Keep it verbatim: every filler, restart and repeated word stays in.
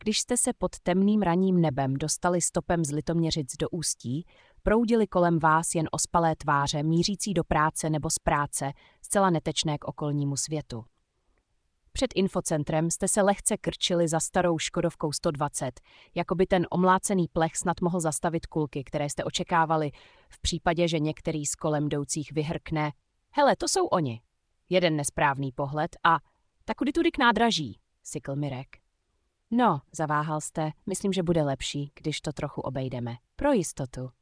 Když jste se pod temným ranním nebem dostali stopem z Litoměřic do Ústí, proudily kolem vás jen ospalé tváře, mířící do práce nebo z práce, zcela netečné k okolnímu světu. Před infocentrem jste se lehce krčili za starou Škodovkou sto dvacet, jako by ten omlácený plech snad mohl zastavit kulky, které jste očekávali v případě, že některý z kolem jdoucích vyhrkne. Hele, to jsou oni. Jeden nesprávný pohled a takudy tudy k nádraží, sykl Mirek. No, zaváhal jste, myslím, že bude lepší, když to trochu obejdeme. Pro jistotu.